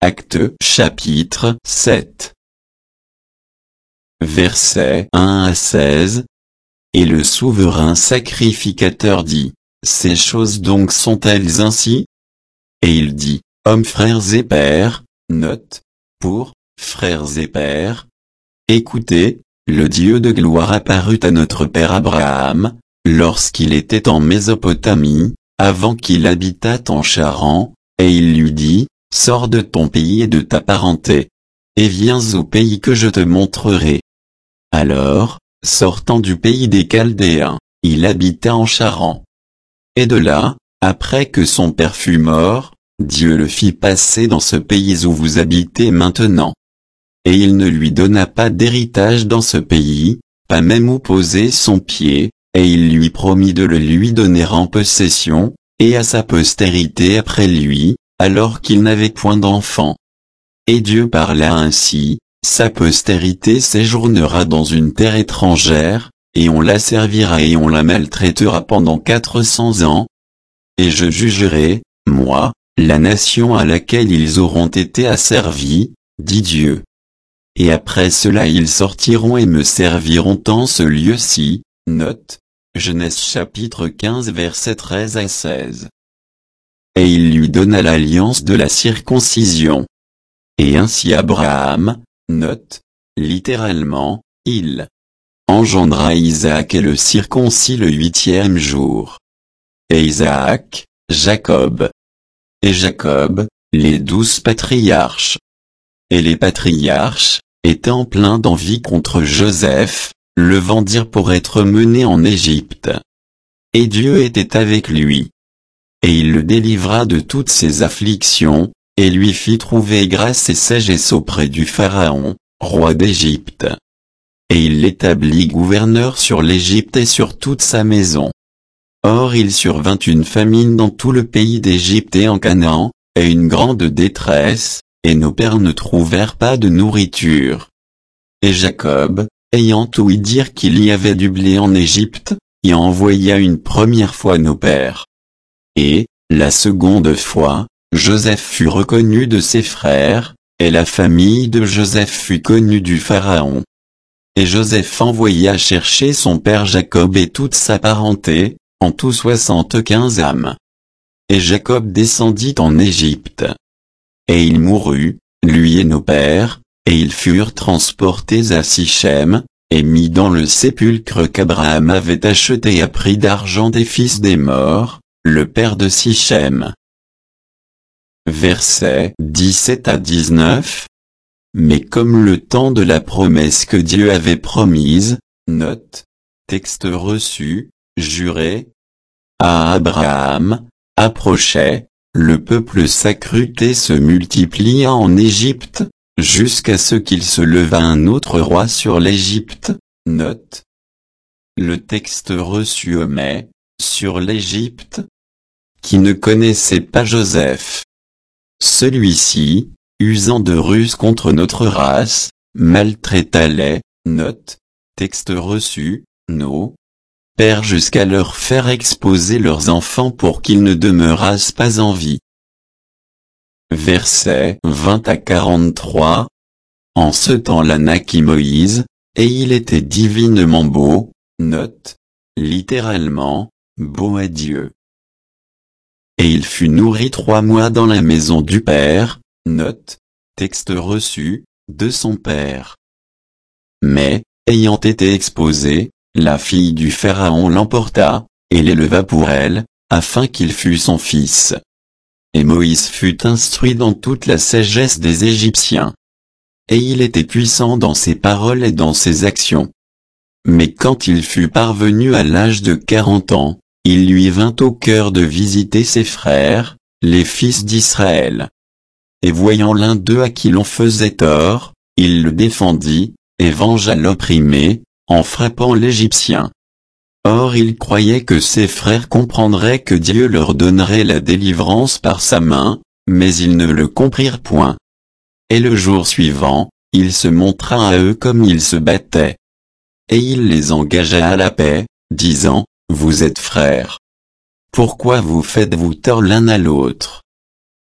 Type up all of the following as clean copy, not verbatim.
Actes chapitre 7. Versets 1 à 16. Et le souverain sacrificateur dit, ces choses donc sont-elles ainsi? Et il dit, hommes frères et pères, note, pour, frères et pères. Écoutez, le Dieu de gloire apparut à notre père Abraham, lorsqu'il était en Mésopotamie, avant qu'il habitât en Charan, et il lui dit, sors de ton pays et de ta parenté, et viens au pays que je te montrerai. Alors, sortant du pays des Chaldéens, il habita en Charan. Et de là, après que son père fut mort, Dieu le fit passer dans ce pays où vous habitez maintenant. Et il ne lui donna pas d'héritage dans ce pays, pas même où poser son pied, et il lui promit de le lui donner en possession, et à sa postérité après lui, alors qu'il n'avait point d'enfant. Et Dieu parla ainsi, sa postérité séjournera dans une terre étrangère, et on la servira et on la maltraitera pendant 400 ans. Et je jugerai, moi, la nation à laquelle ils auront été asservis, dit Dieu. Et après cela ils sortiront et me serviront en ce lieu-ci, note, Genèse chapitre 15 versets 13 à 16. Et il lui donna l'alliance de la circoncision. Et ainsi Abraham, note, littéralement, il engendra Isaac et le circoncis le 8e jour. Et Isaac, Jacob. Et Jacob, les 12 patriarches. Et les patriarches, étant pleins d'envie contre Joseph, le vendirent pour être mené en Égypte. Et Dieu était avec lui. Et il le délivra de toutes ses afflictions, et lui fit trouver grâce et sagesse auprès du Pharaon, roi d'Égypte. Et il l'établit gouverneur sur l'Égypte et sur toute sa maison. Or il survint une famine dans tout le pays d'Égypte et en Canaan, et une grande détresse, et nos pères ne trouvèrent pas de nourriture. Et Jacob, ayant ouï dire qu'il y avait du blé en Égypte, y envoya une première fois nos pères. Et, la seconde fois, Joseph fut reconnu de ses frères, et la famille de Joseph fut connue du Pharaon. Et Joseph envoya chercher son père Jacob et toute sa parenté, en tout 75 âmes. Et Jacob descendit en Égypte. Et il mourut, lui et nos pères, et ils furent transportés à Sichem, et mis dans le sépulcre qu'Abraham avait acheté à prix d'argent des fils des morts, le père de Sichem. Versets 17 à 19. Mais comme le temps de la promesse que Dieu avait promise, note, texte reçu, juré, à Abraham, approchait, le peuple s'accrut et se multiplia en Égypte, jusqu'à ce qu'il se leva un autre roi sur l'Égypte, note. Le texte reçu omet, sur l'Égypte, qui ne connaissait pas Joseph. Celui-ci, usant de ruse contre notre race, maltraita les, note, texte reçu, nos pères jusqu'à leur faire exposer leurs enfants pour qu'ils ne demeurassent pas en vie. Versets 20 à 43. En ce temps-là naquit Moïse, et il était divinement beau, note, littéralement, beau à Dieu. Et il fut nourri 3 mois dans la maison du Père, note, texte reçu, de son père. Mais, ayant été exposé, la fille du Pharaon l'emporta, et l'éleva pour elle, afin qu'il fût son fils. Et Moïse fut instruit dans toute la sagesse des Égyptiens. Et il était puissant dans ses paroles et dans ses actions. Mais quand il fut parvenu à l'âge de 40 ans, il lui vint au cœur de visiter ses frères, les fils d'Israël. Et voyant l'un d'eux à qui l'on faisait tort, il le défendit, et vengea l'opprimé, en frappant l'Égyptien. Or il croyait que ses frères comprendraient que Dieu leur donnerait la délivrance par sa main, mais ils ne le comprirent point. Et le jour suivant, il se montra à eux comme ils se battaient. Et il les engagea à la paix, disant, vous êtes frères. Pourquoi vous faites-vous tort l'un à l'autre?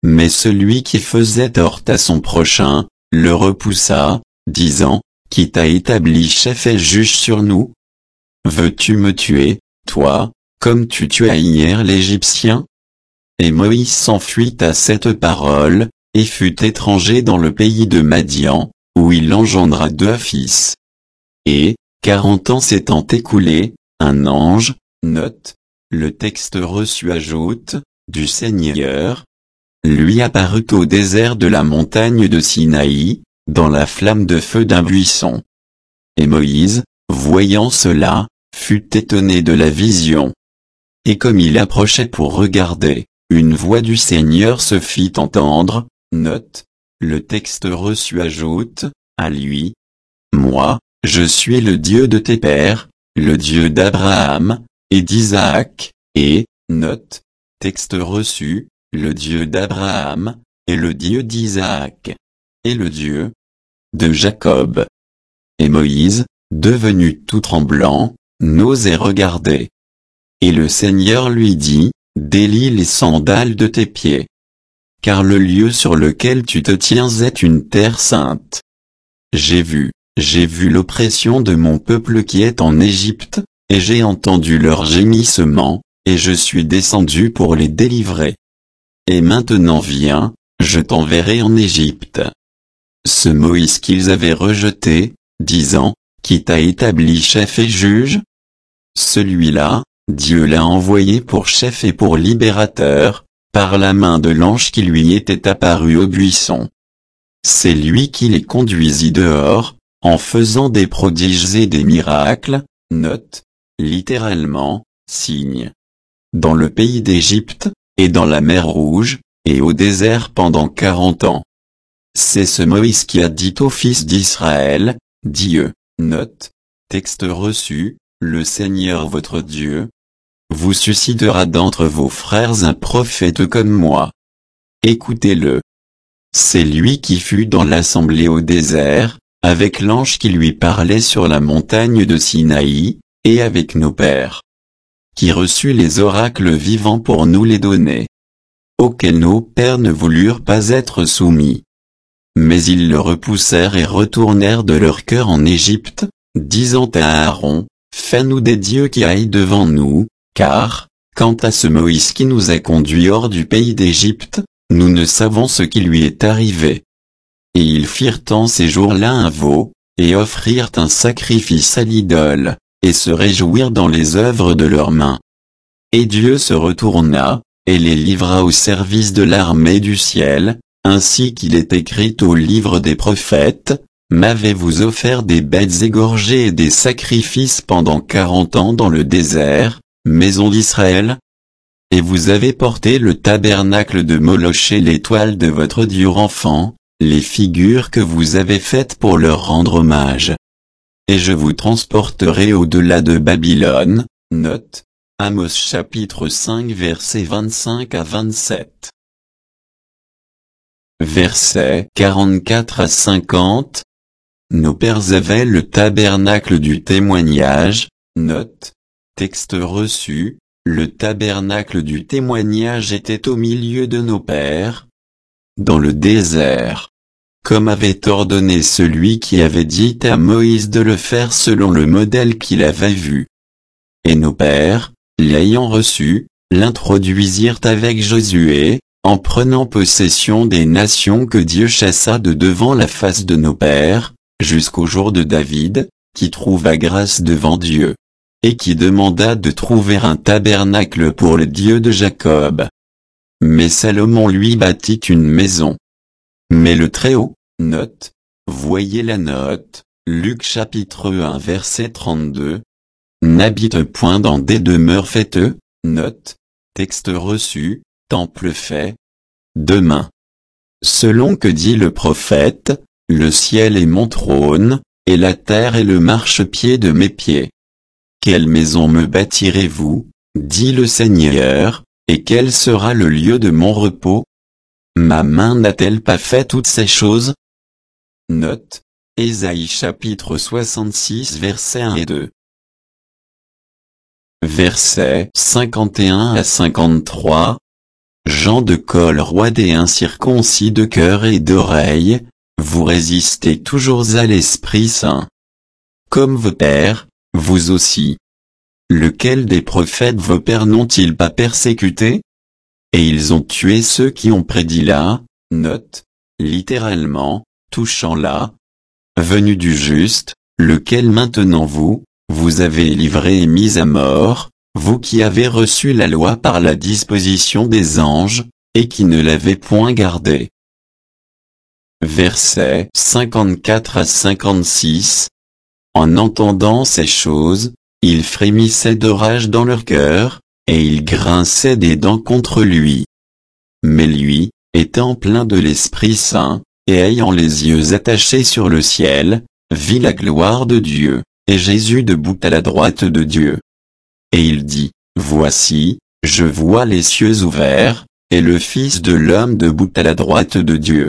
Mais celui qui faisait tort à son prochain, le repoussa, disant, qui t'a établi chef et juge sur nous? Veux-tu me tuer, toi, comme tu tuas hier l'Égyptien? Et Moïse s'enfuit à cette parole, et fut étranger dans le pays de Madian, où il engendra 2 fils. Et, 40 ans s'étant écoulés, un ange, note, le texte reçu ajoute, du Seigneur, lui apparut au désert de la montagne de Sinaï, dans la flamme de feu d'un buisson. Et Moïse, voyant cela, fut étonné de la vision. Et comme il approchait pour regarder, une voix du Seigneur se fit entendre, note, le texte reçu ajoute, à lui. Moi, je suis le Dieu de tes pères, le Dieu d'Abraham, et d'Isaac, et, note, texte reçu, le Dieu d'Abraham, et le Dieu d'Isaac, et le Dieu de Jacob. Et Moïse, devenu tout tremblant, n'osait regarder. Et le Seigneur lui dit, délie les sandales de tes pieds. Car le lieu sur lequel tu te tiens est une terre sainte. J'ai vu l'oppression de mon peuple qui est en Égypte, et j'ai entendu leurs gémissements, et je suis descendu pour les délivrer. Et maintenant viens, je t'enverrai en Égypte. Ce Moïse qu'ils avaient rejeté, disant, qui t'a établi chef et juge? Celui-là, Dieu l'a envoyé pour chef et pour libérateur, par la main de l'ange qui lui était apparu au buisson. C'est lui qui les conduisit dehors, en faisant des prodiges et des miracles, note, littéralement, signes. Dans le pays d'Égypte, et dans la mer Rouge, et au désert pendant 40 ans. C'est ce Moïse qui a dit aux fils d'Israël, Dieu, note, texte reçu, le Seigneur votre Dieu vous suscitera d'entre vos frères un prophète comme moi. Écoutez-le. C'est lui qui fut dans l'assemblée au désert, avec l'ange qui lui parlait sur la montagne de Sinaï, et avec nos pères. Qui reçut les oracles vivants pour nous les donner. Auxquels nos pères ne voulurent pas être soumis. Mais ils le repoussèrent et retournèrent de leur cœur en Égypte, disant à Aaron, fais-nous des dieux qui aillent devant nous, car, quant à ce Moïse qui nous a conduits hors du pays d'Égypte, nous ne savons ce qui lui est arrivé. Et ils firent en ces jours-là un veau, et offrirent un sacrifice à l'idole, et se réjouirent dans les œuvres de leurs mains. Et Dieu se retourna, et les livra au service de l'armée du ciel, ainsi qu'il est écrit au livre des prophètes, m'avez-vous offert des bêtes égorgées et des sacrifices pendant 40 ans dans le désert, maison d'Israël? Et vous avez porté le tabernacle de Moloch et l'étoile de votre Dieu enfant, les figures que vous avez faites pour leur rendre hommage. Et je vous transporterai au-delà de Babylone, note, Amos chapitre 5 versets 25 à 27. Versets 44 à 50. Nos pères avaient le tabernacle du témoignage, note, texte reçu, le tabernacle du témoignage était au milieu de nos pères, dans le désert, comme avait ordonné celui qui avait dit à Moïse de le faire selon le modèle qu'il avait vu. Et nos pères, l'ayant reçu, l'introduisirent avec Josué, en prenant possession des nations que Dieu chassa de devant la face de nos pères, jusqu'au jour de David, qui trouva grâce devant Dieu, et qui demanda de trouver un tabernacle pour le Dieu de Jacob. Mais Salomon lui bâtit une maison. Mais le Très-Haut, note, voyez la note, Luc chapitre 1 verset 32, n'habite point dans des demeures faites, note, texte reçu, temple fait de main. Selon que dit le prophète, le ciel est mon trône, et la terre est le marchepied de mes pieds. Quelle maison me bâtirez-vous, dit le Seigneur, et quel sera le lieu de mon repos? Ma main n'a-t-elle pas fait toutes ces choses? Note, Ésaïe chapitre 66 versets 1 et 2. Versets 51 à 53. gens de col roide et incirconcis de cœur et d'oreille, vous résistez toujours à l'Esprit Saint. Comme vos pères, vous aussi. Lequel des prophètes vos pères n'ont-ils pas persécuté? Et ils ont tué ceux qui ont prédit la, note, littéralement, touchant la venue du juste, lequel maintenant vous avez livré et mis à mort, vous qui avez reçu la loi par la disposition des anges, et qui ne l'avez point gardée. Versets 54 à 56. En entendant ces choses, ils frémissaient de rage dans leur cœur, et ils grinçaient des dents contre lui. Mais lui, étant plein de l'Esprit Saint, et ayant les yeux attachés sur le ciel, vit la gloire de Dieu, et Jésus debout à la droite de Dieu. Et il dit, Voici, je vois les cieux ouverts, et le Fils de l'homme debout à la droite de Dieu.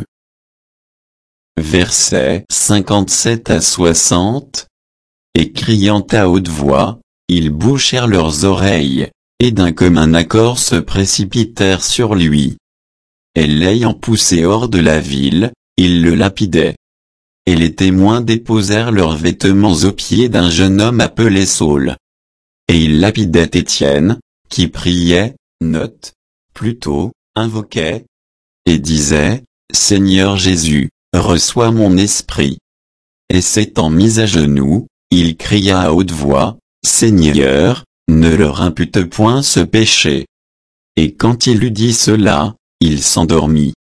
Versets 57 à 60. Et criant à haute voix, ils bouchèrent leurs oreilles, et d'un commun accord se précipitèrent sur lui. Et l'ayant poussé hors de la ville, ils le lapidaient. Et les témoins déposèrent leurs vêtements aux pieds d'un jeune homme appelé Saul. Et ils lapidaient Étienne, qui priait, note, plutôt, invoquait, et disait, Seigneur Jésus, reçois mon esprit. Et s'étant mis à genoux, il cria à haute voix, Seigneur, ne leur impute point ce péché. Et quand il eut dit cela, il s'endormit.